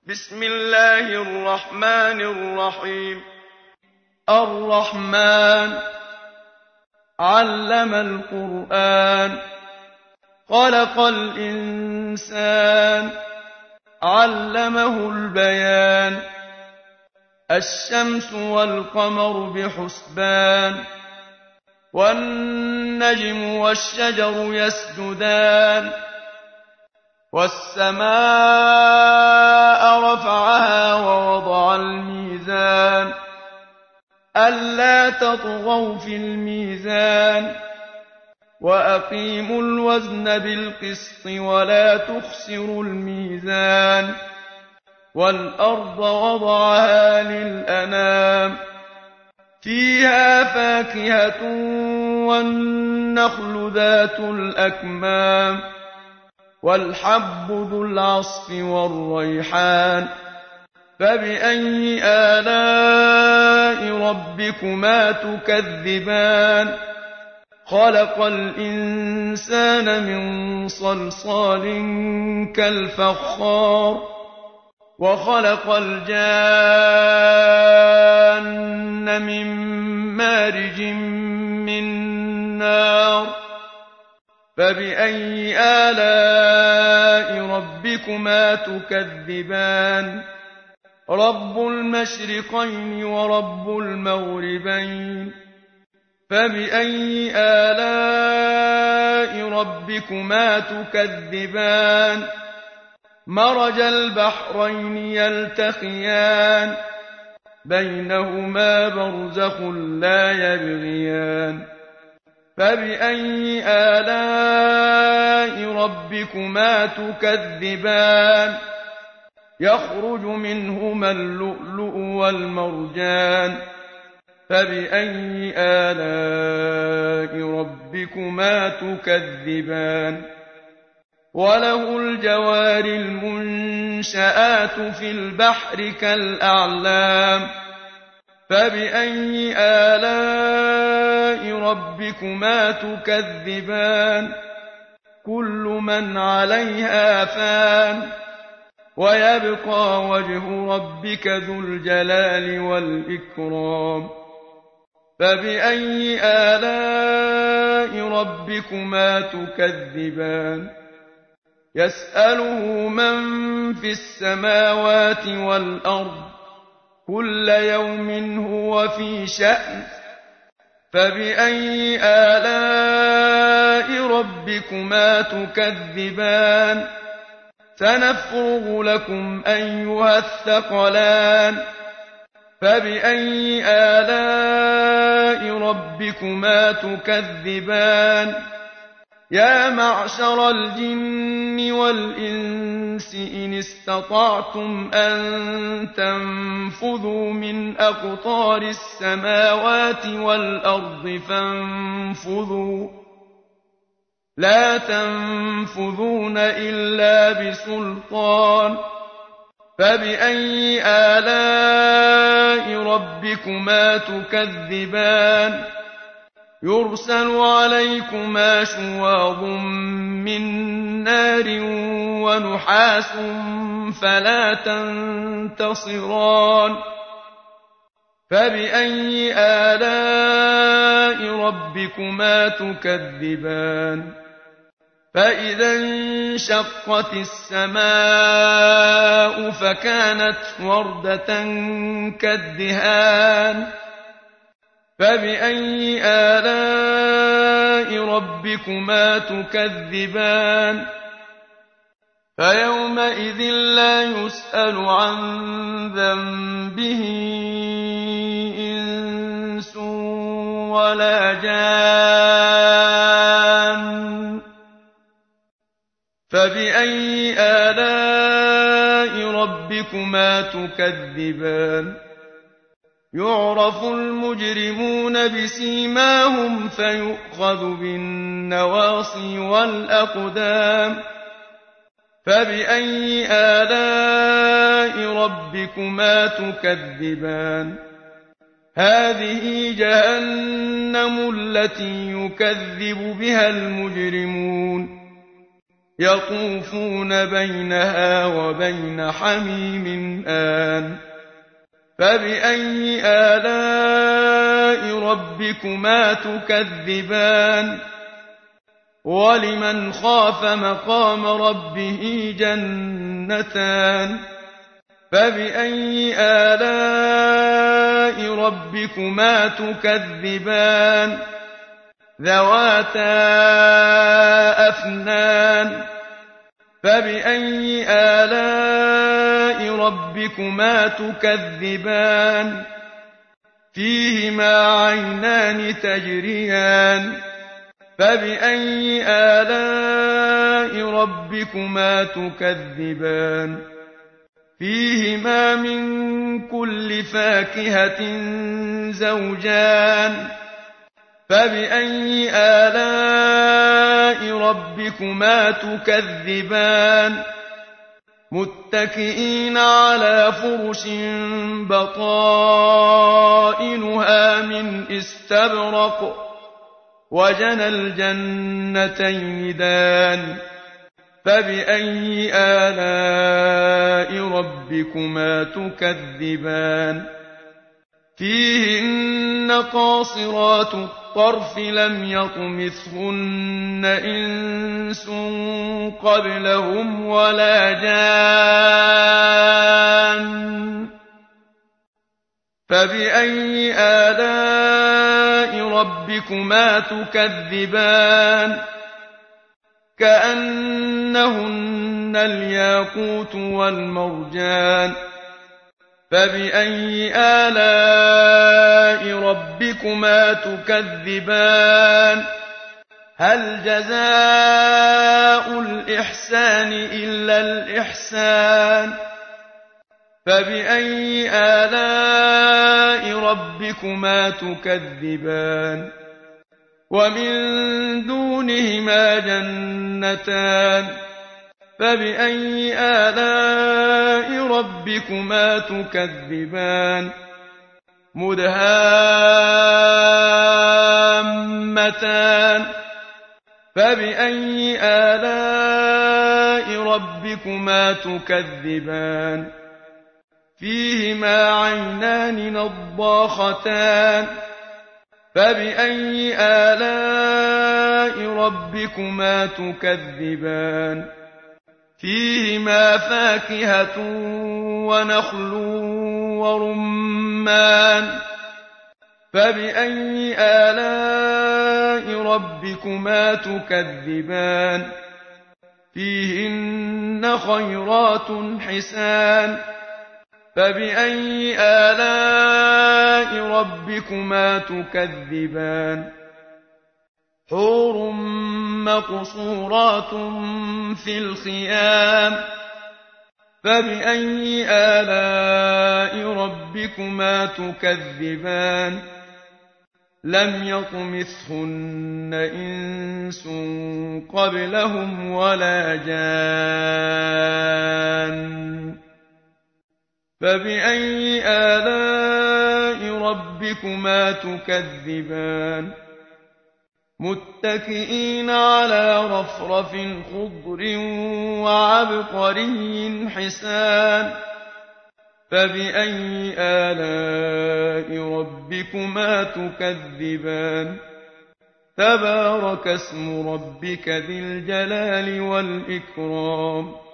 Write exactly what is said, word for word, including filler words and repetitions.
بسم الله الرحمن الرحيم. الرحمن علم القرآن خلق الإنسان علمه البيان الشمس والقمر بحسبان والنجم والشجر يسجدان والسماء رفعها ووضع الميزان ألا تطغوا في الميزان وأقيموا الوزن بالقسط ولا تخسروا الميزان والأرض وضعها للأنام فيها فاكهة والنخل ذات الأكمام والحب ذو العصف والريحان فبأي آلاء ربكما تكذبان خلق الإنسان من صلصال كالفخار وخلق الجان من مارج من نار فبأي آلاء ربكما تكذبان رب المشرقين ورب المغربين فبأي آلاء ربكما تكذبان مرج البحرين يلتقيان بينهما برزخ لا يبغيان فبأي آلاء ربكما تكذبان يخرج منهما اللؤلؤ والمرجان فبأي آلاء ربكما تكذبان وله الجوار المنشآت في البحر كالأعلام فبأي آلاء ربكما تكذبان كل من عليها فان ويبقى وجه ربك ذو الجلال والإكرام فبأي آلاء ربكما تكذبان يسأله من في السماوات والأرض كل يوم هو في شأن فبأي آلاء ربكما تكذبان سنفرغ لكم أيها الثقلان فبأي آلاء ربكما تكذبان يا معشر الجن والإنس إن استطعتم أن تنفذوا من أقطار السماوات والأرض فانفذوا لا تنفذون إلا بسلطان فبأي آلاء ربكما تكذبان يرسل عليكما شواظ من نار ونحاس فلا تنتصران فبأي آلاء ربكما تكذبان فإذا انشقت السماء فكانت وردة كالدهان فبأي آلاء ربكما تكذبان فيومئذ لا يسأل عن ذنبه إنس ولا جان فبأي آلاء ربكما تكذبان يعرف المجرمون بسيماهم فيؤخذ بالنواصي والأقدام فبأي آلاء ربكما تكذبان هذه جهنم التي يكذب بها المجرمون يطوفون بينها وبين حميم آن فبأي آلاء ربكما تكذبان ولمن خاف مقام ربه جنتان فبأي آلاء ربكما تكذبان ذواتا أفنان فبأي آلاء ربكما تكذبان فيهما عينان تجريان فبأي آلاء ربكما تكذبان فيهما من كل فاكهة زوجان فبأي آلاء ربكما تكذبان متكئين على فرش بطائنها من استبرق وجنى الجنتين دان فبأي آلاء ربكما تكذبان فيهن قاصرات الطرف لم يطمثهن إنس قبلهم ولا جان فبأي آلاء ربكما تكذبان كأنهن الياقوت والمرجان فبأي آلاء ربكما تكذبان هل جزاء الإحسان إلا الإحسان فبأي آلاء ربكما تكذبان ومن دونهما جنتان فبأي آلاء ربكما تكذبان مدهامتان فبأي آلاء ربكما تكذبان فيهما عينان نضاختان فبأي آلاء ربكما تكذبان فيهما فاكهة ونخل ورمان فبأي آلاء ربكما تكذبان فيهن خيرات حسان فبأي آلاء ربكما تكذبان حور مقصورات في الخيام فبأي آلاء ربكما تكذبان لم يطمثهن إنس قبلهم ولا جان فبأي آلاء ربكما تكذبان متكئين على رفرف خضر وعبقري حسان فبأي آلاء ربكما تكذبان تبارك اسم ربك ذي الجلال والإكرام